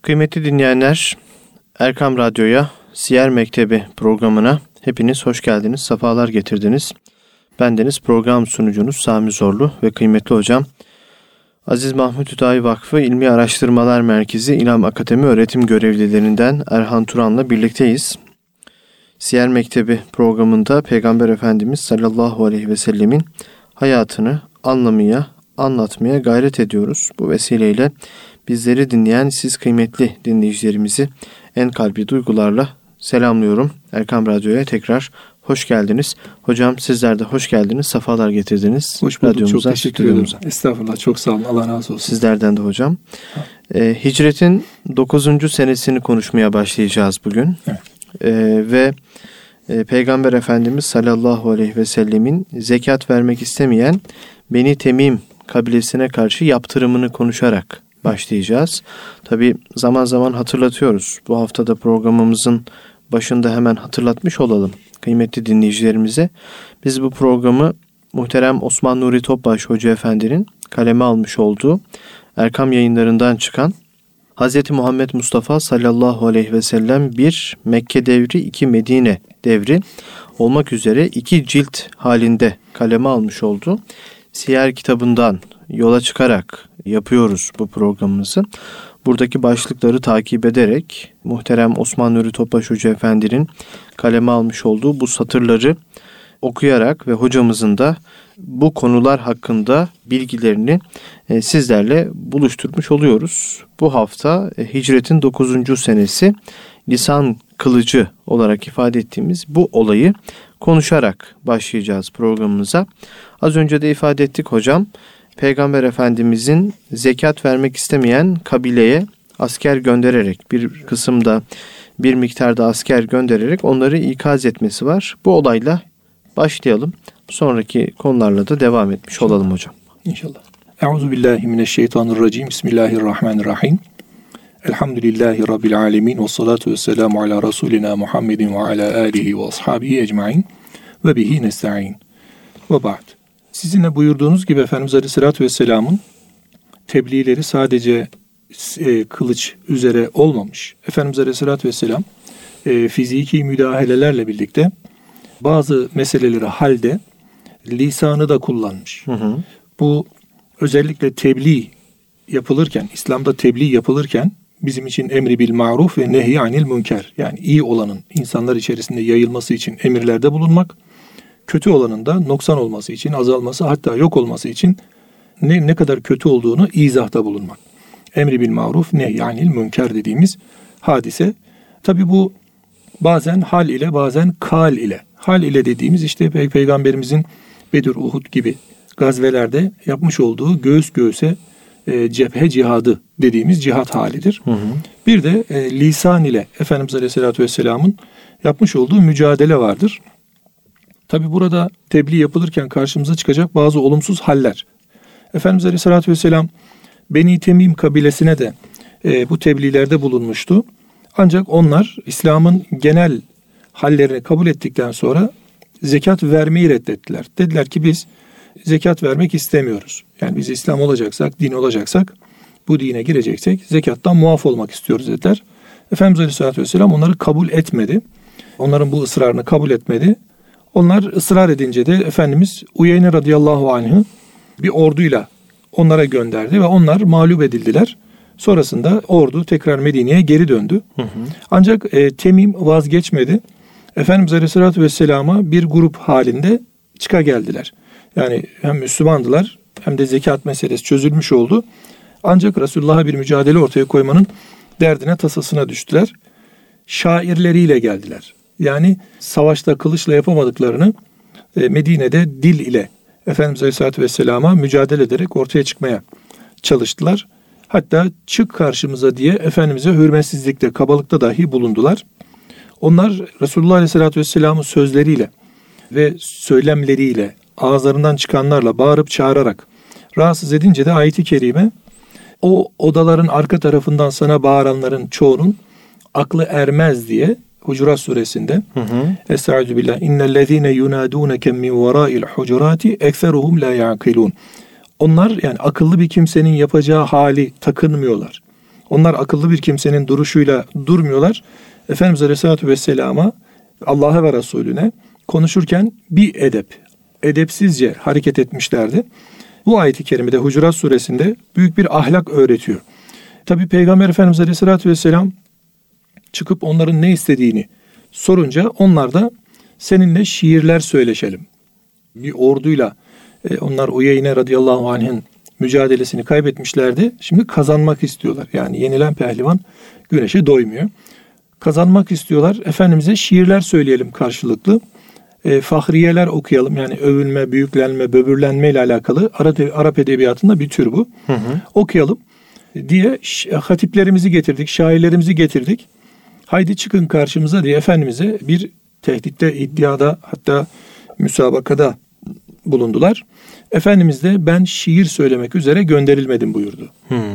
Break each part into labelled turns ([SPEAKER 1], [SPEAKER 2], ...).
[SPEAKER 1] Kıymetli dinleyenler, Erkam Radyo'ya, Siyer Mektebi programına hepiniz hoş geldiniz, sefalar getirdiniz. Bendeniz program sunucunuz Sami Zorlu ve kıymetli hocam Aziz Mahmut Hüdayi Vakfı İlmi Araştırmalar Merkezi İlham Akademi öğretim görevlilerinden Erhan Turan'la birlikteyiz. Siyer Mektebi programında Peygamber Efendimiz sallallahu aleyhi ve sellemin hayatını anlamaya, anlatmaya gayret ediyoruz. Bu vesileyle bizleri dinleyen siz kıymetli dinleyicilerimizi en kalbi duygularla selamlıyorum. Erkam Radyo'ya tekrar hoş geldiniz. Hocam sizler de hoş geldiniz, sefalar getirdiniz.
[SPEAKER 2] Hoş bulduk, çok teşekkür ederim. Estağfurullah, çok sağ olun, Allah razı olsun.
[SPEAKER 1] Sizlerden de hocam. Hicretin 9. senesini konuşmaya başlayacağız bugün.
[SPEAKER 2] Evet.
[SPEAKER 1] Ve Peygamber Efendimiz sallallahu aleyhi ve sellemin zekat vermek istemeyen Beni Temim kabilesine karşı yaptırımını konuşarak başlayacağız. Tabi zaman zaman hatırlatıyoruz. Bu haftada programımızın başında hemen hatırlatmış olalım kıymetli dinleyicilerimize. Biz bu programı muhterem Osman Nuri Topbaş Hoca Efendi'nin kaleme almış olduğu Erkam Yayınlarından çıkan Hz. Muhammed Mustafa sallallahu aleyhi ve sellem 1 Mekke devri 2 Medine devri olmak üzere 2 cilt halinde kaleme almış olduğu Siyer kitabından yola çıkarak yapıyoruz bu programımızı. Buradaki başlıkları takip ederek muhterem Osman Nuri Topbaş Hoca Efendi'nin kaleme almış olduğu bu satırları okuyarak ve hocamızın da bu konular hakkında bilgilerini sizlerle buluşturmuş oluyoruz. Bu hafta hicretin 9. senesi lisan kılıcı olarak ifade ettiğimiz bu olayı konuşarak başlayacağız programımıza. Az önce de ifade ettik hocam. Peygamber Efendimizin zekat vermek istemeyen kabileye asker göndererek bir kısımda bir miktarda asker göndererek onları ikaz etmesi var. Bu olayla başlayalım. Sonraki konularla da devam etmiş olalım hocam.
[SPEAKER 2] İnşallah. Euzubillahimineşşeytanirracim. Bismillahirrahmanirrahim. Elhamdülillahi Rabbil alemin. Ve salatu ve selamu ala Resulina Muhammedin ve ala alihi ve ashabihi ecmain. Ve bihi nesta'in. Ve ba'd. Sizin de buyurduğunuz gibi Efendimiz Aleyhisselatü Vesselam'ın tebliğleri sadece kılıç üzere olmamış. Efendimiz Aleyhisselatü Vesselam fiziki müdahalelerle birlikte bazı meseleleri halde lisanı da kullanmış. Bu özellikle tebliğ yapılırken, İslam'da tebliğ yapılırken bizim için emri bil maruf ve nehy anil münker, yani iyi olanın insanlar içerisinde yayılması için emirlerde bulunmak, kötü olanın da noksan olması için, azalması, hatta yok olması için ne kadar kötü olduğunu izahta bulunmak. Emri bil maruf, nehy anil münker dediğimiz hadise. Tabi bu bazen hal ile, bazen kal ile. Hal ile dediğimiz işte Peygamberimizin Bedir, Uhud gibi gazvelerde yapmış olduğu göğüs göğüse cephe cihadı dediğimiz cihat halidir. Bir de lisan ile Efendimiz Aleyhisselatü Vesselam'ın yapmış olduğu mücadele vardır. Tabi burada tebliğ yapılırken karşımıza çıkacak bazı olumsuz haller. Efendimiz Aleyhisselatü Vesselam Beni Temim kabilesine de bu tebliğlerde bulunmuştu. Ancak onlar İslam'ın genel hallerini kabul ettikten sonra zekat vermeyi reddettiler. Dediler ki biz zekat vermek istemiyoruz. Yani biz İslam olacaksak, din olacaksak, bu dine gireceksek zekattan muaf olmak istiyoruz dediler. Efendimiz Aleyhisselatü Vesselam onları kabul etmedi. Onların bu ısrarını kabul etmedi. Onlar ısrar edince de Efendimiz Uyeyne radıyallahu anh'ı bir orduyla onlara gönderdi ve onlar mağlup edildiler. Sonrasında ordu tekrar Medine'ye geri döndü. Ancak Temim vazgeçmedi. Efendimiz Aleyhisselatü Vesselam'a bir grup halinde çıka geldiler. Yani hem Müslümandılar hem de zekat meselesi çözülmüş oldu. Ancak Resulullah'a bir mücadele ortaya koymanın derdine, tasasına düştüler. Şairleriyle geldiler. Yani savaşta kılıçla yapamadıklarını Medine'de dil ile Efendimiz Aleyhisselatü Vesselam'a mücadele ederek ortaya çıkmaya çalıştılar. Hatta çık karşımıza diye Efendimiz'e hürmetsizlikte, kabalıkta dahi bulundular. Onlar Resulullah Aleyhisselatü Vesselam'ın sözleriyle ve söylemleriyle, ağızlarından çıkanlarla bağırıp çağırarak rahatsız edince de ayet-i kerime o odaların arka tarafından sana bağıranların çoğunun aklı ermez diye Hucurat suresinde Estaizu billah innellezine yunadunke min vera'il hucurati ekseruhum la yaqilun. Onlar yani akıllı bir kimsenin yapacağı hali takınmıyorlar. Onlar akıllı bir kimsenin duruşuyla durmuyorlar. Efendimiz Aleyhisselatü Vesselam'a, Allah'a ve Resulüne konuşurken bir edepsizce hareket etmişlerdi. Bu ayet-i kerimede Hucurat suresinde büyük bir ahlak öğretiyor. Tabi Peygamber Efendimiz Aleyhisselatü Vesselam çıkıp onların ne istediğini sorunca onlar da seninle şiirler söyleşelim. Bir orduyla onlar Uyeyne radıyallahu anh'ın mücadelesini kaybetmişlerdi. Şimdi kazanmak istiyorlar. Yani yenilen pehlivan güneşe doymuyor. Kazanmak istiyorlar. Efendimiz'e şiirler söyleyelim karşılıklı. Fahriyeler okuyalım. Yani övülme, büyüklenme, böbürlenme ile alakalı Arap edebiyatında bir tür bu. Okuyalım diye hatiplerimizi getirdik, şairlerimizi getirdik. Haydi çıkın karşımıza diye Efendimiz'e bir tehditte, iddiada, hatta müsabakada bulundular. Efendimiz de ben şiir söylemek üzere gönderilmedim buyurdu.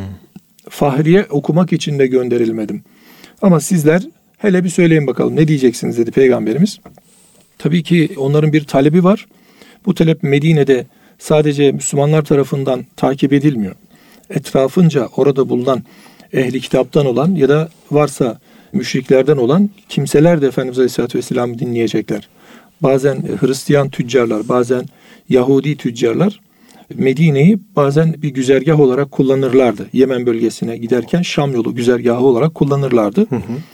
[SPEAKER 2] Fahriye okumak için de gönderilmedim. Ama sizler hele bir söyleyin bakalım ne diyeceksiniz dedi Peygamberimiz. Tabii ki onların bir talebi var. Bu talep Medine'de sadece Müslümanlar tarafından takip edilmiyor. Etrafınca orada bulunan ehli kitaptan olan ya da varsa müşriklerden olan kimseler de Efendimiz Aleyhisselatü Vesselam'ı dinleyecekler. Bazen Hristiyan tüccarlar, bazen Yahudi tüccarlar Medine'yi bazen bir güzergah olarak kullanırlardı. Yemen bölgesine giderken Şam yolu güzergahı olarak kullanırlardı.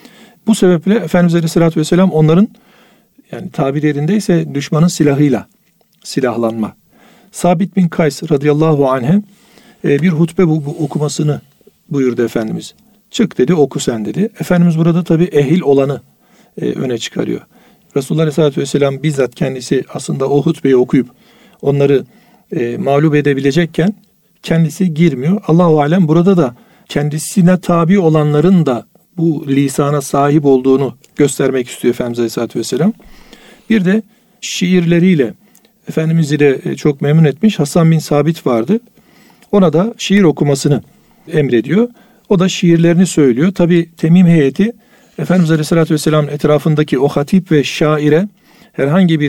[SPEAKER 2] Bu sebeple Efendimiz Aleyhisselatü Vesselam onların, yani tabir yerindeyse düşmanın silahıyla silahlanma. Sabit bin Kays radıyallahu anh'e bir hutbe okumasını buyurdu Efendimiz. Çık dedi, oku sen dedi. Efendimiz burada tabii ehil olanı öne çıkarıyor. Resulullah Aleyhisselatü Vesselam bizzat kendisi aslında o hutbeyi okuyup onları mağlup edebilecekken kendisi girmiyor. Allahu alem burada da kendisine tabi olanların da bu lisana sahip olduğunu göstermek istiyor Efendimiz Aleyhisselatü Vesselam. Bir de şiirleriyle Efendimiz'i de çok memnun etmiş Hasan bin Sabit vardı. Ona da şiir okumasını emrediyor. O da şiirlerini söylüyor. Tabi Temim heyeti Efendimiz Aleyhisselatü Vesselam'ın etrafındaki o hatip ve şaire herhangi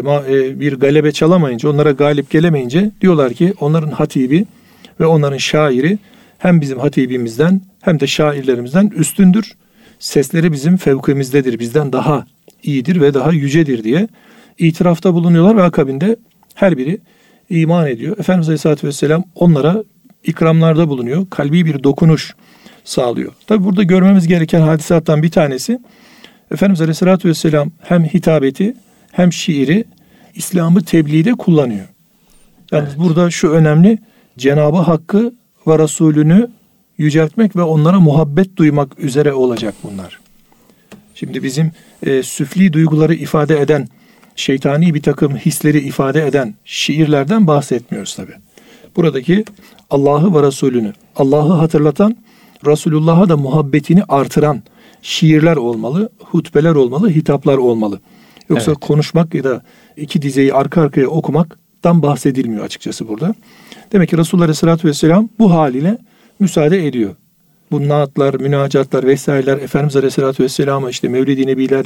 [SPEAKER 2] bir galebe çalamayınca, onlara galip gelemeyince diyorlar ki onların hatibi ve onların şairi hem bizim hatibimizden hem de şairlerimizden üstündür. Sesleri bizim fevkimizdedir, bizden daha iyidir ve daha yücedir diye itirafta bulunuyorlar ve akabinde her biri iman ediyor. Efendimiz Aleyhisselatü Vesselam onlara ikramlarda bulunuyor. Kalbi bir dokunuş sağlıyor. Tabi burada görmemiz gereken hadisattan bir tanesi Efendimiz Aleyhisselatü Vesselam hem hitabeti hem şiiri İslam'ı tebliğde kullanıyor. Yalnız burada şu önemli, Cenab-ı Hakk'ı ve Resulünü yüceltmek ve onlara muhabbet duymak üzere olacak bunlar. Şimdi bizim süfli duyguları ifade eden, şeytani bir takım hisleri ifade eden şiirlerden bahsetmiyoruz tabi. Buradaki Allah'ı ve Resulünü, Allah'ı hatırlatan, Resulullah'a da muhabbetini artıran şiirler olmalı, hutbeler olmalı, hitaplar olmalı. Yoksa konuşmak ya da iki dizeyi arka arkaya okumaktan bahsedilmiyor açıkçası burada. Demek ki Resulullah Aleyhisselatü Vesselam bu haliyle müsaade ediyor. Bu naatlar, münacatlar vesaireler, Efendimiz Aleyhisselatü Vesselam'a işte Mevlid-i Nebiler,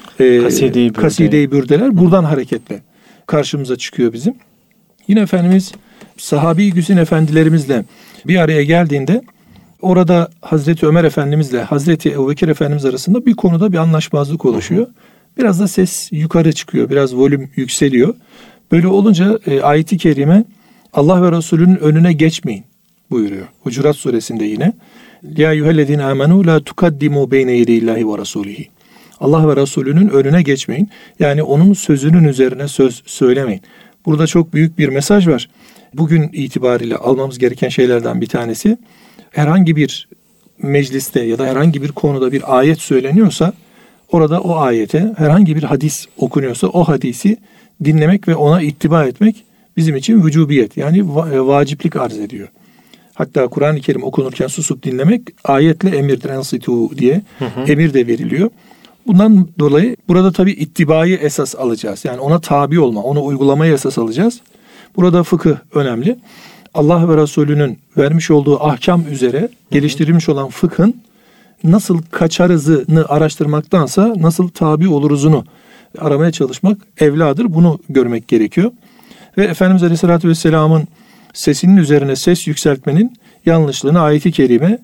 [SPEAKER 2] Kaside-i Bürdeler buradan hareketle karşımıza çıkıyor bizim. Yine Efendimiz sahabi güzin efendilerimizle bir araya geldiğinde orada Hazreti Ömer Efendimizle Hazreti Ebubekir Efendimiz arasında bir konuda bir anlaşmazlık oluşuyor. Biraz da ses yukarı çıkıyor, biraz volüm yükseliyor. Böyle olunca ayet-i kerime Allah ve Resulünün önüne geçmeyin buyuruyor. Hucurat suresinde yine. Ya eyyühellezine amenu la tukaddimu beyne yedeyillahi ve rasulihi. Allah ve Resulünün önüne geçmeyin. Yani onun sözünün üzerine söz söylemeyin. Burada çok büyük bir mesaj var. Bugün itibariyle almamız gereken şeylerden bir tanesi, herhangi bir mecliste ya da herhangi bir konuda bir ayet söyleniyorsa orada o ayete, herhangi bir hadis okunuyorsa o hadisi dinlemek ve ona ittiba etmek bizim için vücubiyet, yani vaciplik arz ediyor. Hatta Kur'an-ı Kerim okunurken susup dinlemek ayetle emirdir, ensitu diye emir de veriliyor. Bundan dolayı burada tabii ittibayı esas alacağız. Yani ona tabi olma, onu uygulamayı esas alacağız. Burada fıkıh önemli. Allah ve Resulünün vermiş olduğu ahkam üzere geliştirilmiş olan fıkhın nasıl kaçarızını araştırmaktansa nasıl tabi oluruzunu aramaya çalışmak evladır. Bunu görmek gerekiyor. Ve Efendimiz Aleyhisselatü Vesselam'ın sesinin üzerine ses yükseltmenin yanlışlığını ayet-i kerime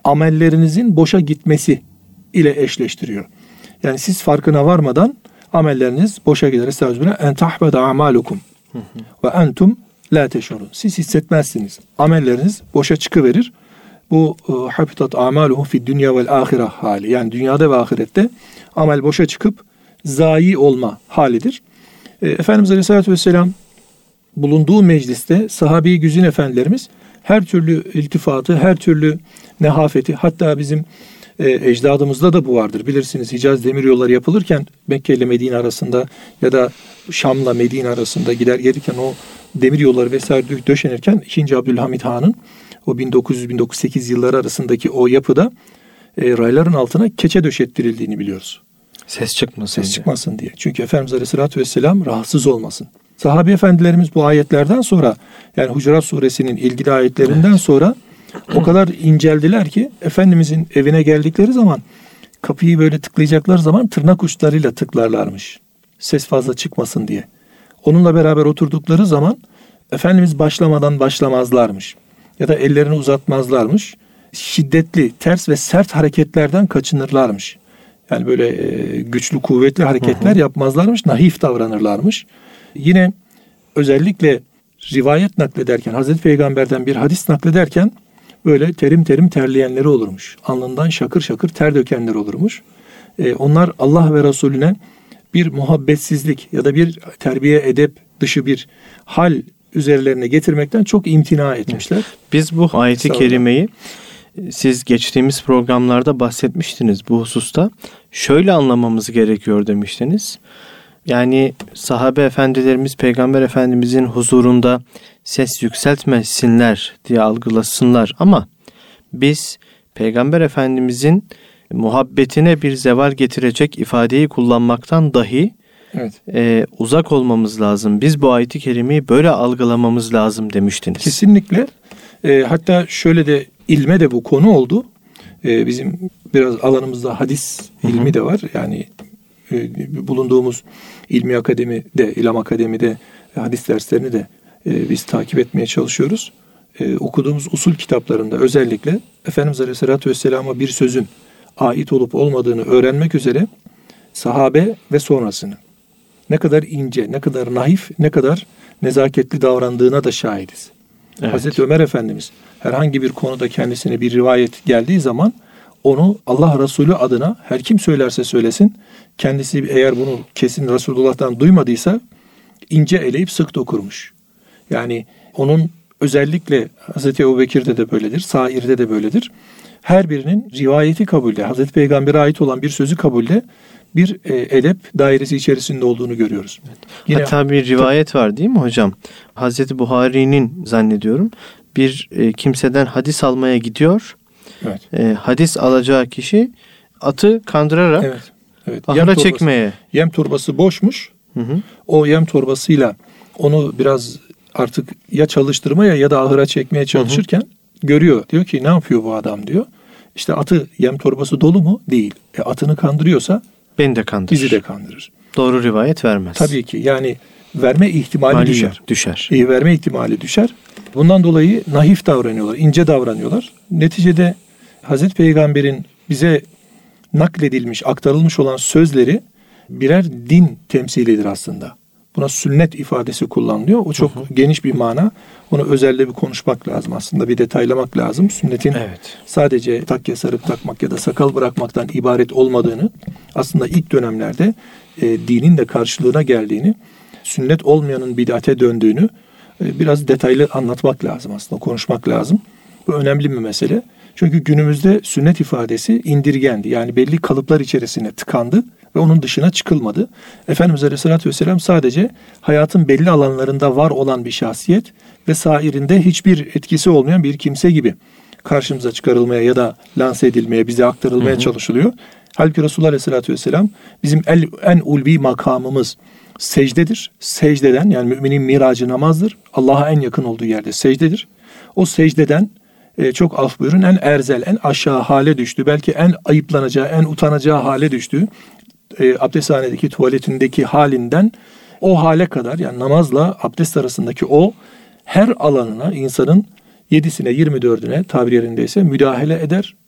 [SPEAKER 2] amellerinizin boşa gitmesi ile eşleştiriyor. Yani siz farkına varmadan amelleriniz boşa gider. Estağfirullah. En tahbeda amalukum ve entum la teşurun. Siz hissetmezsiniz. Amelleriniz boşa çıkıverir. Bu habitat amaluhum fi dünya vel ahireh hali. Yani dünyada ve ahirette amel boşa çıkıp zayi olma halidir. Efendimiz Aleyhisselatü Vesselam bulunduğu mecliste sahabe-i güzin efendilerimiz her türlü iltifatı, her türlü nehafeti, hatta bizim ecdadımızda da bu vardır. Bilirsiniz, Hicaz demiryolları yapılırken Mekke ile Medine arasında ya da Şam'la Medine arasında gider gelirken o demiryolları vesaire döşenirken 2. Abdülhamit Han'ın o 1900-1908 yılları arasındaki o yapıda rayların altına keçe döşettirildiğini biliyoruz.
[SPEAKER 1] Ses çıkmasın
[SPEAKER 2] diye. Çünkü Efendimiz Aleyhisselatü Vesselam rahatsız olmasın. Sahabe efendilerimiz bu ayetlerden sonra, yani Hucurat Suresinin ilgili ayetlerinden sonra o kadar inceldiler ki Efendimizin evine geldikleri zaman kapıyı böyle tıklayacakları zaman tırnak uçlarıyla tıklarlarmış. Ses fazla çıkmasın diye. Onunla beraber oturdukları zaman Efendimiz başlamadan başlamazlarmış. Ya da ellerini uzatmazlarmış. Şiddetli, ters ve sert hareketlerden kaçınırlarmış. Yani böyle güçlü, kuvvetli hareketler yapmazlarmış. Naif davranırlarmış. Yine özellikle rivayet naklederken, Hazreti Peygamber'den bir hadis naklederken böyle terim terim terleyenleri olurmuş. Alnından şakır şakır ter dökenler olurmuş. Onlar Allah ve Resulüne bir muhabbetsizlik ya da bir terbiye edep dışı bir hal üzerlerine getirmekten çok imtina etmişler.
[SPEAKER 1] Biz bu ayeti kerimeyi, siz geçtiğimiz programlarda bahsetmiştiniz bu hususta. Şöyle anlamamız gerekiyor demiştiniz. Yani sahabe efendilerimiz Peygamber Efendimizin huzurunda ses yükseltmesinler diye algılasınlar. Ama biz Peygamber Efendimizin muhabbetine bir zeval getirecek ifadeyi kullanmaktan dahi uzak olmamız lazım. Biz bu ayeti kerimeyi böyle algılamamız lazım demiştiniz.
[SPEAKER 2] Kesinlikle. Hatta şöyle de ilme de bu konu oldu. Bizim biraz alanımızda hadis ilmi de var. Yani bulunduğumuz ilmi akademide, İlam Akademi'de hadis derslerini de biz takip etmeye çalışıyoruz. Okuduğumuz usul kitaplarında özellikle Efendimiz Aleyhisselatü Vesselam'a bir sözün ait olup olmadığını öğrenmek üzere sahabe ve sonrasını ne kadar ince, ne kadar naif, ne kadar nezaketli davrandığına da şahidiz. Evet. Hazreti Ömer Efendimiz herhangi bir konuda kendisine bir rivayet geldiği zaman onu Allah Resulü adına her kim söylerse söylesin, kendisi eğer bunu kesin Resulullah'tan duymadıysa ince eleyip sık dokurmuş. Yani onun özellikle Hazreti Ebubekir'de de böyledir, sairde de böyledir. Her birinin rivayeti kabulde, Hazreti Peygamber'e ait olan bir sözü kabulde bir edep dairesi içerisinde olduğunu görüyoruz.
[SPEAKER 1] Yine, hatta bir rivayet var değil mi hocam? Hazreti Buhari'nin zannediyorum bir kimseden hadis almaya gidiyor. Evet. Hadis alacağı kişi atı kandırarak ahıra çekmeye.
[SPEAKER 2] Yem torbası boşmuş. Hı. O yem torbasıyla onu biraz artık ya çalıştırmaya ya da ahıra çekmeye çalışırken görüyor. Diyor ki ne yapıyor bu adam diyor. İşte atı yem torbası dolu mu? Değil. Atını kandırıyorsa
[SPEAKER 1] beni de kandırır.
[SPEAKER 2] Bizi de kandırır.
[SPEAKER 1] Doğru rivayet vermez.
[SPEAKER 2] Tabii ki yani verme ihtimali düşer. Verme ihtimali düşer. Bundan dolayı naif davranıyorlar, ince davranıyorlar. Neticede Hazreti Peygamber'in bize nakledilmiş, aktarılmış olan sözleri birer din temsilidir aslında. Buna sünnet ifadesi kullanılıyor. O çok geniş bir mana. Onu özelde bir konuşmak lazım aslında. Bir detaylamak lazım. Sünnetin sadece takke sarık takmak ya da sakal bırakmaktan ibaret olmadığını, aslında ilk dönemlerde dinin de karşılığına geldiğini, sünnet olmayanın bid'ate döndüğünü biraz detaylı anlatmak lazım aslında, konuşmak lazım. Bu önemli bir mesele. Çünkü günümüzde sünnet ifadesi indirgendi. Yani belli kalıplar içerisine tıkandı ve onun dışına çıkılmadı. Efendimiz Aleyhisselatü Vesselam sadece hayatın belli alanlarında var olan bir şahsiyet ve sairinde hiçbir etkisi olmayan bir kimse gibi karşımıza çıkarılmaya ya da lanse edilmeye, bize aktarılmaya çalışılıyor. Halbuki Resulullah Aleyhisselatü Vesselam bizim en ulvi makamımız secdedir. Secdeden, yani müminin miracı namazdır. Allah'a en yakın olduğu yerde secdedir. O secdeden çok af buyurun en erzel, en aşağı hale düştü. Belki en ayıplanacağı, en utanacağı hale düştü. Abdesthanedeki tuvaletindeki halinden o hale kadar, yani namazla abdest arasındaki o her alanına insanın 7'sine 24'üne tabir yerindeyse müdahale eder.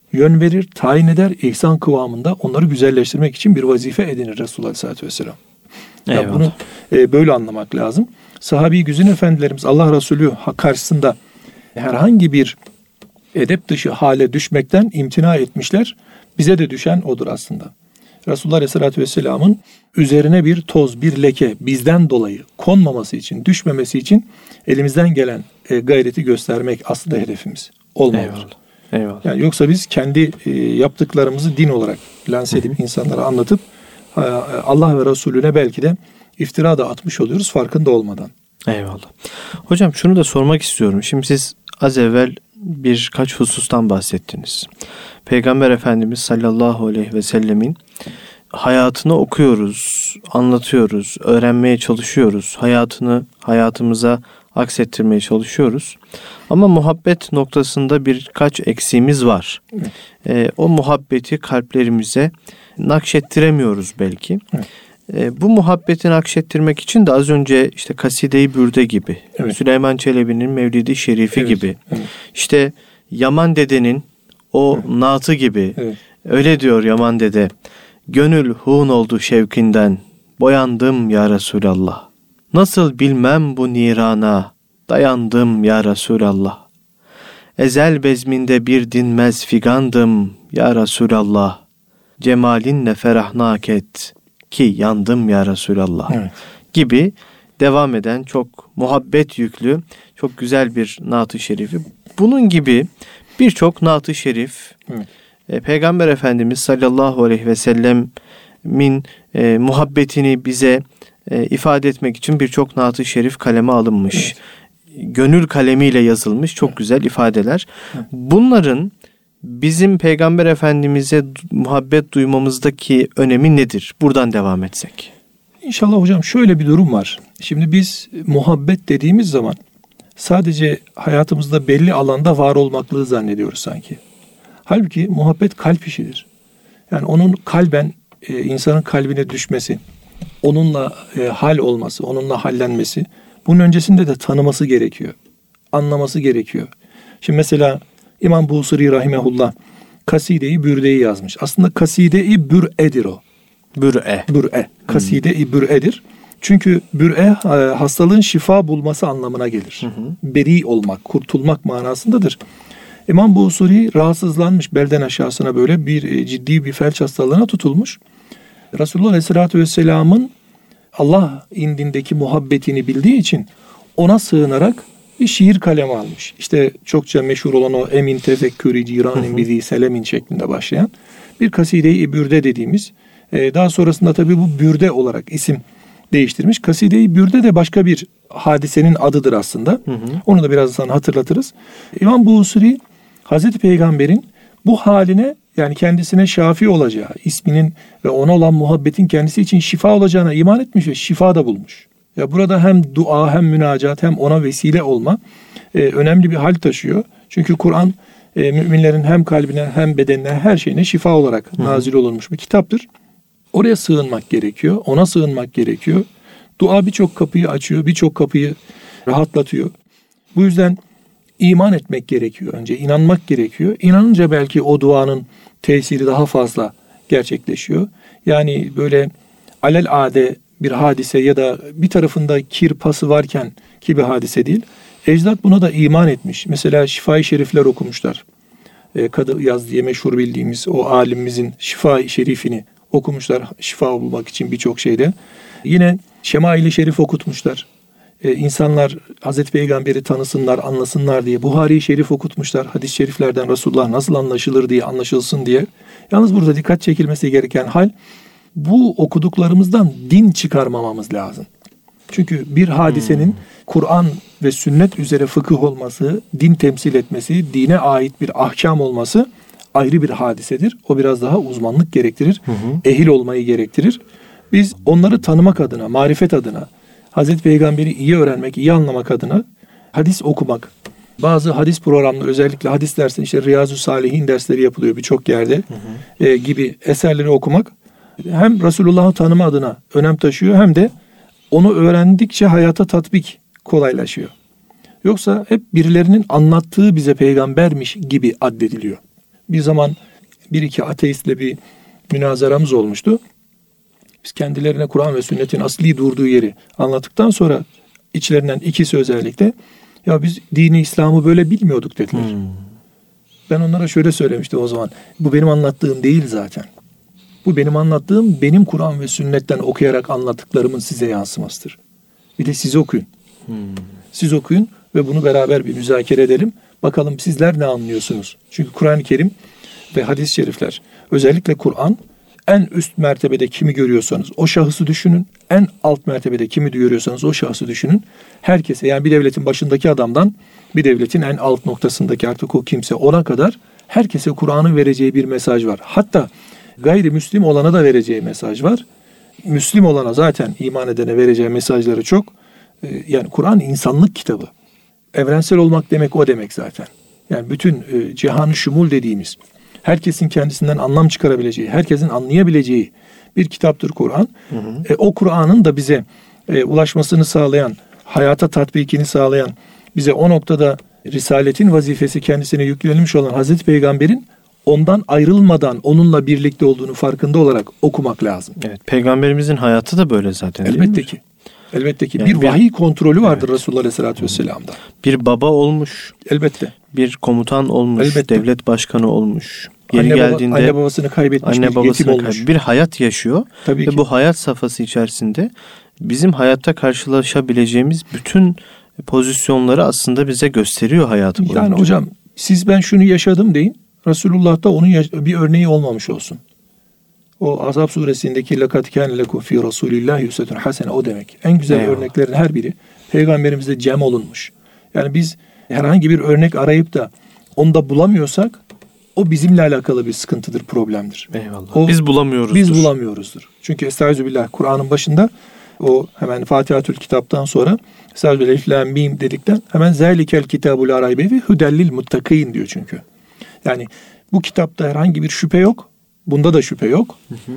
[SPEAKER 2] yön verir, tayin eder, ihsan kıvamında onları güzelleştirmek için bir vazife edinir Resulullah Aleyhisselatü Vesselam. Yani bunu böyle anlamak lazım. Sahabi güzin efendilerimiz Allah Resulü karşısında herhangi bir edep dışı hale düşmekten imtina etmişler. Bize de düşen odur aslında. Resulullah Aleyhisselatü Vesselam'ın üzerine bir toz, bir leke bizden dolayı konmaması için, düşmemesi için elimizden gelen gayreti göstermek aslında hedefimiz olmalıdır.
[SPEAKER 1] Eyvallah.
[SPEAKER 2] Yani yoksa biz kendi yaptıklarımızı din olarak lanse edip insanlara anlatıp Allah ve Resulüne belki de iftira da atmış oluyoruz farkında olmadan.
[SPEAKER 1] Eyvallah. Hocam şunu da sormak istiyorum. Şimdi siz az evvel birkaç husustan bahsettiniz. Peygamber Efendimiz sallallahu aleyhi ve sellemin hayatını okuyoruz, anlatıyoruz, öğrenmeye çalışıyoruz. Hayatını hayatımıza aksettirmeye çalışıyoruz. Ama muhabbet noktasında birkaç eksiğimiz var. O muhabbeti kalplerimize nakşettiremiyoruz belki. Bu muhabbeti nakşettirmek için de az önce işte Kaside-i Bürde gibi, Süleyman Çelebi'nin Mevlid-i Şerifi gibi, işte Yaman Dede'nin o naatı gibi, öyle diyor Yaman Dede, gönül hun oldu şevkinden, boyandım ya Resulallah. Nasıl bilmem bu nirana, dayandım ya Resulallah. Ezel bezminde bir dinmez figandım ya Resulallah. Cemalinle ferahnak et ki yandım ya Resulallah. Gibi devam eden çok muhabbet yüklü, çok güzel bir naat-ı şerifi. Bunun gibi birçok naat-ı şerif Peygamber Efendimiz sallallahu aleyhi ve sellemin muhabbetini bize ifade etmek için birçok naat-ı şerif kaleme alınmış. Gönül kalemiyle yazılmış çok güzel ifadeler. Bunların bizim Peygamber Efendimiz'e muhabbet duymamızdaki önemi nedir? Buradan devam etsek.
[SPEAKER 2] İnşallah hocam şöyle bir durum var. Şimdi biz muhabbet dediğimiz zaman sadece hayatımızda belli alanda var olmaklığı zannediyoruz sanki. Halbuki muhabbet kalp işidir. Yani onun kalben insanın kalbine düşmesi, onunla hal olması, onunla hallenmesi, bunun öncesinde de tanıması gerekiyor. Anlaması gerekiyor. Şimdi mesela İmam Busiri rahimehullah Kaside-i Bürde'yi yazmış. Aslında Kaside-i Bür'edir o. Bür'e. Kaside-i Bür'edir. Çünkü bür'e hastalığın şifa bulması anlamına gelir. Beri olmak, kurtulmak manasındadır. İmam Busiri rahatsızlanmış, belden aşağısına böyle bir ciddi bir felç hastalığına tutulmuş. Resulullah Aleyhisselatü Vesselam'ın Allah indindeki muhabbetini bildiği için ona sığınarak bir şiir kalemi almış. İşte çokça meşhur olan o emin tefekkürü ciranin bizi selemin şeklinde başlayan bir Kaside-i Bürde dediğimiz, daha sonrasında tabii bu Bürde olarak isim değiştirmiş. Kaside-i Bürde de başka bir hadisenin adıdır aslında. Onu da birazdan hatırlatırız. İmam Busiri Hazreti Peygamber'in bu haline, yani kendisine şafi olacağı, isminin ve ona olan muhabbetin kendisi için şifa olacağına iman etmiş ve şifa da bulmuş. Ya burada hem dua, hem münacat, hem ona vesile olma önemli bir hal taşıyor. Çünkü Kur'an müminlerin hem kalbine hem bedenine, her şeyine şifa olarak nazil olunmuş bir kitaptır. Oraya sığınmak gerekiyor, ona sığınmak gerekiyor. Dua birçok kapıyı açıyor, birçok kapıyı rahatlatıyor. Bu yüzden iman etmek gerekiyor. Önce inanmak gerekiyor. İnanınca belki o duanın tesiri daha fazla gerçekleşiyor. Yani böyle alelade bir hadise ya da bir tarafında kir pası varken ki bir hadise değil. Ecdat buna da iman etmiş. Mesela Şifa-i Şerifler okumuşlar. Kadı Yaz diye meşhur bildiğimiz o alimimizin Şifa-i Şerifini okumuşlar şifa bulmak için birçok şeyde. Yine Şemail-i Şerif okutmuşlar. İnsanlar Hazreti Peygamber'i tanısınlar, anlasınlar diye Buhari-i Şerif okutmuşlar. Hadis-i şeriflerden Resulullah nasıl anlaşılır diye, anlaşılsın diye. Yalnız burada dikkat çekilmesi gereken hal, bu okuduklarımızdan din çıkarmamamız lazım. Çünkü bir hadisenin Kur'an ve sünnet üzere fıkıh olması, din temsil etmesi, dine ait bir ahkam olması ayrı bir hadisedir. O biraz daha uzmanlık gerektirir, ehil olmayı gerektirir. Biz onları tanımak adına, marifet adına, Hazreti Peygamber'i iyi öğrenmek, iyi anlamak adına hadis okumak. Bazı hadis programları, özellikle hadis dersleri, işte Riyazu Salihin dersleri yapılıyor birçok yerde gibi eserleri okumak hem Resulullah'ı tanıma adına önem taşıyor, hem de onu öğrendikçe hayata tatbik kolaylaşıyor. Yoksa hep birilerinin anlattığı bize peygambermiş gibi addediliyor. Bir zaman bir iki ateistle bir münazaramız olmuştu. Biz kendilerine Kur'an ve sünnetin asli durduğu yeri anlattıktan sonra içlerinden ikisi özellikle ya biz dini İslam'ı böyle bilmiyorduk dediler. Ben onlara şöyle söylemiştim o zaman. Bu benim anlattığım değil zaten. Bu benim anlattığım benim Kur'an ve sünnetten okuyarak anlattıklarımın size yansımasıdır. Bir de siz okuyun. Siz okuyun ve bunu beraber bir müzakere edelim. Bakalım sizler ne anlıyorsunuz? Çünkü Kur'an-ı Kerim ve hadis-i şerifler, özellikle Kur'an, en üst mertebede kimi görüyorsanız o şahısı düşünün. En alt mertebede kimi görüyorsanız o şahısı düşünün. Herkese, yani bir devletin başındaki adamdan bir devletin en alt noktasındaki artık o kimse ona kadar herkese Kur'an'ın vereceği bir mesaj var. Hatta gayrimüslim olana da vereceği mesaj var. Müslim olana zaten iman edene vereceği mesajları çok. Yani Kur'an insanlık kitabı. Evrensel olmak demek o demek zaten. Yani bütün cihan-ı şumul dediğimiz, herkesin kendisinden anlam çıkarabileceği, herkesin anlayabileceği bir kitaptır Kur'an. O Kur'an'ın da bize ulaşmasını sağlayan, hayata tatbikini sağlayan, bize o noktada risaletin vazifesi kendisine yüklenilmiş olan Hazreti Peygamber'in ondan ayrılmadan onunla birlikte olduğunu farkında olarak okumak lazım.
[SPEAKER 1] Evet, Peygamberimizin hayatı da böyle zaten.
[SPEAKER 2] Elbette ki. Elbette ki. Yani bir vahiy kontrolü vardır Resulullah Aleyhisselatü Vesselam'da.
[SPEAKER 1] Bir baba olmuş.
[SPEAKER 2] Elbette.
[SPEAKER 1] Bir komutan olmuş.
[SPEAKER 2] Elbette.
[SPEAKER 1] Devlet başkanı olmuş. Yeri geldiğinde
[SPEAKER 2] anne babasını kaybetmiş, bir yetim olmuş.
[SPEAKER 1] Bir hayat yaşıyor.
[SPEAKER 2] Tabii
[SPEAKER 1] ve
[SPEAKER 2] ki.
[SPEAKER 1] bu hayat safhası içerisinde bizim hayatta karşılaşabileceğimiz bütün pozisyonları aslında bize gösteriyor hayatı boyunca.
[SPEAKER 2] Yani hocam siz ben şunu yaşadım deyin. Resulullah'ta onun bir örneği olmamış olsun. O Azap suresindeki لَقَدْ كَانَ لَكُمْ فِي رَسُولِ اللّٰهِ يُسْوَةٌ حَسَنَةٌ o demek. En güzel örneklerin her biri Peygamberimizde cem olunmuş. Yani biz herhangi bir örnek arayıp da onu da bulamıyorsak o bizimle alakalı bir sıkıntıdır, problemdir.
[SPEAKER 1] Eyvallah. Biz bulamıyoruzdur.
[SPEAKER 2] Biz bulamıyoruzdur. Çünkü Estağfirullah Kur'an'ın başında o hemen Fatihatül Kitap'tan sonra Estağfirullah Elif Lam Mim dedikten hemen Zalikel Kitabul la raybe ve hudellil muttakin diyor çünkü. Yani bu kitapta herhangi bir şüphe yok. Bunda da şüphe yok.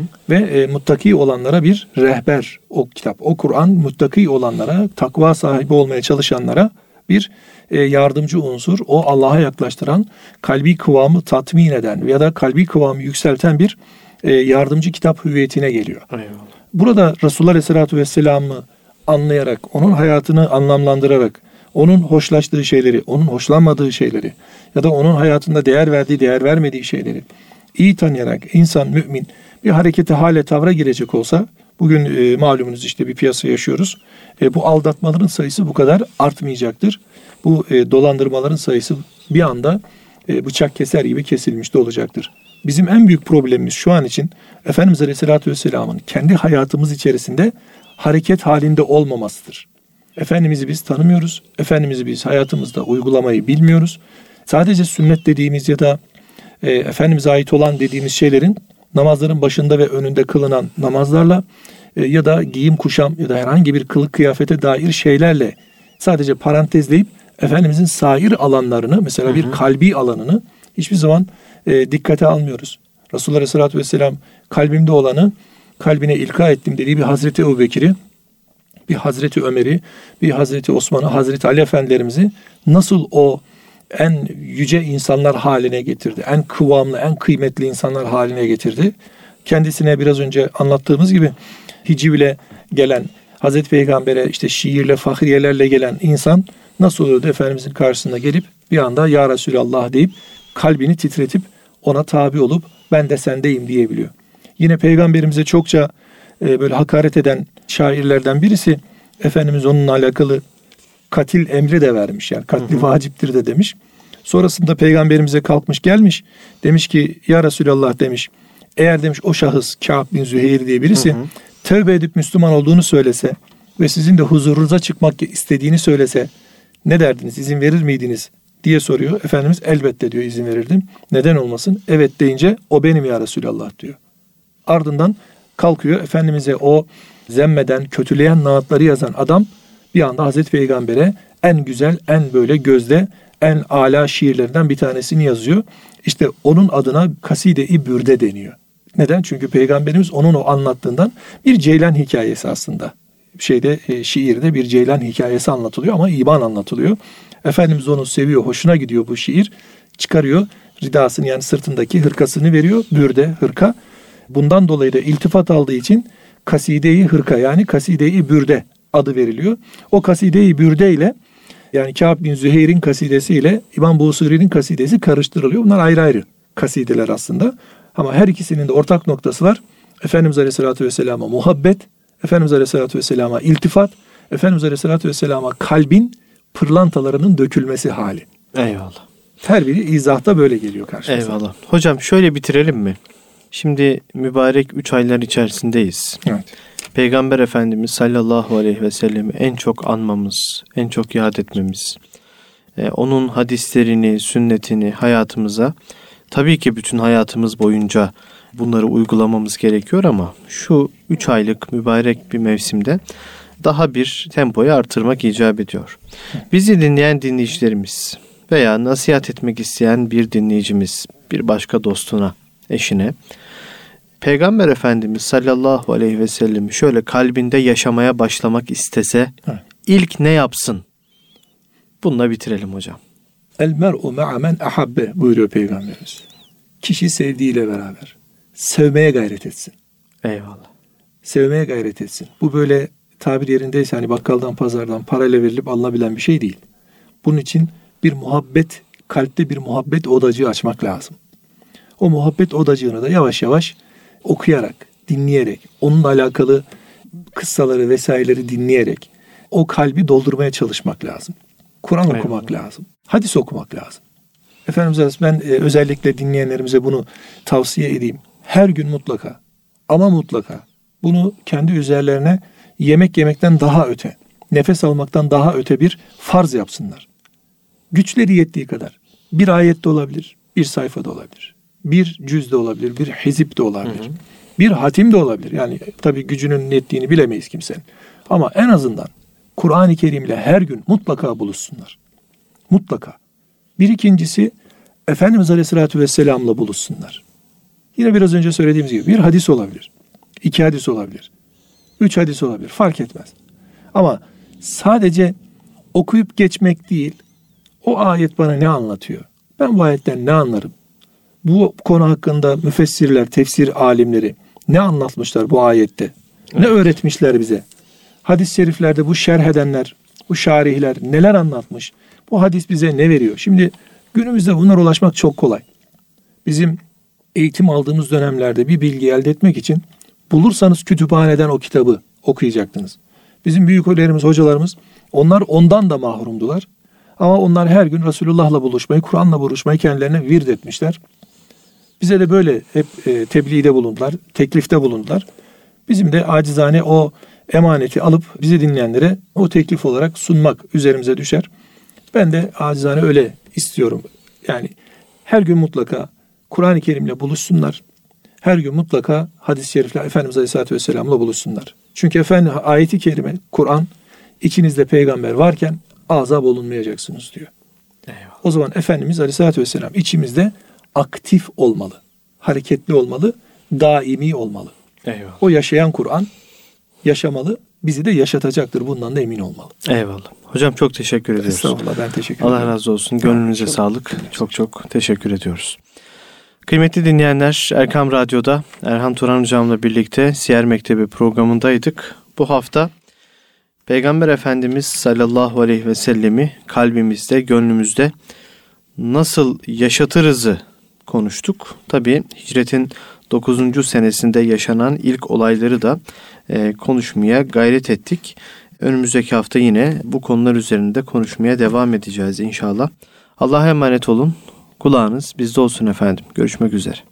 [SPEAKER 2] Ve muttaki olanlara bir rehber o kitap. O Kur'an muttaki olanlara, takva sahibi olmaya çalışanlara bir yardımcı unsur. O Allah'a yaklaştıran, kalbi kıvamı tatmin eden ya da kalbi kıvamı yükselten bir yardımcı kitap hüviyetine geliyor.
[SPEAKER 1] Eyvallah.
[SPEAKER 2] Burada Resulullah Aleyhisselatü Vesselam'ı anlayarak, onun hayatını anlamlandırarak, onun hoşlaştığı şeyleri, onun hoşlanmadığı şeyleri ya da onun hayatında değer verdiği, değer vermediği şeyleri iyi tanıyarak insan, mümin bir harekete, hale, tavra girecek olsa, bugün malumunuz işte bir piyasa yaşıyoruz. Bu aldatmaların sayısı bu kadar artmayacaktır. Bu dolandırmaların sayısı bir anda bıçak keser gibi kesilmiş de olacaktır. Bizim en büyük problemimiz şu an için Efendimiz Aleyhisselatü Vesselam'ın kendi hayatımız içerisinde hareket halinde olmamasıdır. Efendimiz'i biz tanımıyoruz. Efendimiz'i biz hayatımızda uygulamayı bilmiyoruz. Sadece sünnet dediğimiz ya da Efendimiz'e ait olan dediğimiz şeylerin namazların başında ve önünde kılınan namazlarla ya da giyim kuşam ya da herhangi bir kılık kıyafete dair şeylerle sadece parantezleyip Efendimiz'in sair alanlarını, mesela bir kalbi alanını hiçbir zaman dikkate almıyoruz. Resulullah Aleyhisselatü Vesselam kalbimde olanı kalbine ilka ettim dediği bir Hazreti Ebubekir'i, bir Hazreti Ömer'i, bir Hazreti Osman'ı, Hazreti Ali Efendilerimizi nasıl o en yüce insanlar haline getirdi. En kıvamlı, en kıymetli insanlar haline getirdi. Kendisine biraz önce anlattığımız gibi hicivle gelen, Hazreti Peygamber'e işte şiirle, fahriyelerle gelen insan nasıl oluyordu? Efendimizin karşısına gelip bir anda Ya Resulallah deyip kalbini titretip ona tabi olup ben de sendeyim diyebiliyor. Yine Peygamberimize çokça böyle hakaret eden şairlerden birisi, Efendimiz onunla alakalı katil emri de vermiş, yani katli vaciptir de demiş. Sonrasında Peygamberimize kalkmış gelmiş, demiş ki Ya Resulallah demiş, eğer demiş o şahıs Kâb bin Züheyr diye birisi tövbe edip Müslüman olduğunu söylese ve sizin de huzurunuza çıkmak istediğini söylese ne derdiniz, izin verir miydiniz diye soruyor. Efendimiz elbette diyor, izin verirdim. Neden olmasın? Evet deyince o benim Ya Resulallah diyor. Ardından kalkıyor Efendimiz'e o zemmeden, kötüleyen naatları yazan adam bir anda Hazreti Peygamber'e en güzel, en böyle gözde, en âlâ şiirlerinden bir tanesini yazıyor. İşte onun adına Kaside-i Bürde deniyor. Neden? Çünkü Peygamberimiz onun o anlattığından bir ceylan hikayesi aslında. Şiirde bir ceylan hikayesi anlatılıyor ama iman anlatılıyor. Efendimiz onu seviyor, hoşuna gidiyor bu şiir. Çıkarıyor, ridasını yani sırtındaki hırkasını veriyor. Bürde, hırka. Bundan dolayı da iltifat aldığı için kaside-i hırka yani kaside-i bürde adı veriliyor. O kaside-i bürde ile yani Kâb bin Züheyr'in kasidesi ile İmam Busiri'nin kasidesi karıştırılıyor. Bunlar ayrı ayrı kasideler aslında. Ama her ikisinin de ortak noktası var. Efendimiz Aleyhisselatü Vesselam'a muhabbet, Efendimiz Aleyhisselatü Vesselam'a iltifat, Efendimiz Aleyhisselatü Vesselam'a kalbin pırlantalarının dökülmesi hali.
[SPEAKER 1] Eyvallah.
[SPEAKER 2] Her biri izahta böyle geliyor karşımıza.
[SPEAKER 1] Eyvallah. Hocam şöyle bitirelim mi? Şimdi mübarek 3 aylar içerisindeyiz.
[SPEAKER 2] Evet.
[SPEAKER 1] Peygamber Efendimiz sallallahu aleyhi ve sellem'i en çok anmamız, en çok yad etmemiz, onun hadislerini, sünnetini hayatımıza, tabii ki bütün hayatımız boyunca bunları uygulamamız gerekiyor ama şu 3 aylık mübarek bir mevsimde daha bir tempoyu artırmak icap ediyor. Bizi dinleyen dinleyicilerimiz veya nasihat etmek isteyen bir dinleyicimiz, bir başka dostuna, eşine, Peygamber Efendimiz sallallahu aleyhi ve sellem şöyle kalbinde yaşamaya başlamak istese, ilk ne yapsın? Bununla bitirelim hocam.
[SPEAKER 2] El mer'u ma'a men ahabbe buyuruyor Peygamberimiz. Kişi sevdiğiyle beraber sevmeye gayret etsin.
[SPEAKER 1] Eyvallah.
[SPEAKER 2] Sevmeye gayret etsin. Bu böyle tabir yerindeyse hani bakkaldan pazardan parayla verilip alınabilen bir şey değil. Bunun için bir muhabbet, kalpte bir muhabbet odacığı açmak lazım. O muhabbet odacığını da yavaş yavaş okuyarak, dinleyerek, onunla alakalı kıssaları vesaireleri dinleyerek o kalbi doldurmaya çalışmak lazım. Kur'an okumak lazım. Hadis okumak lazım. Efendimiz ben özellikle dinleyenlerimize bunu tavsiye edeyim. Her gün mutlaka ama mutlaka bunu kendi üzerlerine yemek yemekten daha öte, nefes almaktan daha öte bir farz yapsınlar. Güçleri yettiği kadar. Bir ayette olabilir, bir sayfada olabilir. Bir cüzde olabilir, bir hizip de olabilir. Bir hatim de olabilir. Yani tabii gücünün yettiğini bilemeyiz kimsenin. Ama en azından Kur'an-ı Kerim'le her gün mutlaka buluşsunlar. Mutlaka. Bir ikincisi Efendimiz Aleyhisselatü Vesselam'la buluşsunlar. Yine biraz önce söylediğimiz gibi bir hadis olabilir. 2 hadis olabilir. 3 hadis olabilir. Fark etmez. Ama sadece okuyup geçmek değil, o ayet bana ne anlatıyor? Ben bu ayetten ne anlarım? Bu konu hakkında müfessirler, tefsir alimleri ne anlatmışlar bu ayette? Ne öğretmişler bize? Hadis-i şeriflerde bu şerh edenler, bu şarihler neler anlatmış? Bu hadis bize ne veriyor? Şimdi günümüzde bunlara ulaşmak çok kolay. Bizim eğitim aldığımız dönemlerde bir bilgi elde etmek için bulursanız kütüphaneden o kitabı okuyacaktınız. Bizim büyük hocalarımız onlar ondan da mahrumdular. Ama onlar her gün Resulullah'la buluşmayı, Kur'an'la buluşmayı kendilerine vird etmişler. Bize de böyle hep tebliğde bulundular, teklifte bulundular. Bizim de acizane o emaneti alıp bizi dinleyenlere o teklif olarak sunmak üzerimize düşer. Ben de acizane öyle istiyorum. Yani her gün mutlaka Kur'an-ı Kerim'le buluşsunlar. Her gün mutlaka hadis-i şerifle Efendimiz Aleyhisselatü Vesselam'la buluşsunlar. Çünkü ayeti kerime, Kur'an, içinizde peygamber varken azap olunmayacaksınız diyor.
[SPEAKER 1] Eyvallah.
[SPEAKER 2] O zaman Efendimiz Aleyhisselatü Vesselam içimizde aktif olmalı, hareketli olmalı, daimi olmalı.
[SPEAKER 1] Eyvallah.
[SPEAKER 2] O yaşayan Kur'an yaşamalı, bizi de yaşatacaktır. Bundan da emin olmalı.
[SPEAKER 1] Eyvallah. Hocam çok teşekkür ediyoruz.
[SPEAKER 2] Estağfurullah, ben teşekkür ederim.
[SPEAKER 1] Allah razı olsun. Gönlünüze sağlık. Çok teşekkür ediyoruz. Kıymetli dinleyenler, Erkam Radyo'da Erhan Turan Hocam'la birlikte Siyer Mektebi programındaydık. Bu hafta Peygamber Efendimiz sallallahu aleyhi ve sellemi kalbimizde, gönlümüzde nasıl yaşatırızı konuştuk. Tabii hicretin 9. senesinde yaşanan ilk olayları da konuşmaya gayret ettik. Önümüzdeki hafta yine bu konular üzerinde konuşmaya devam edeceğiz inşallah. Allah'a emanet olun. Kulağınız bizde olsun efendim. Görüşmek üzere.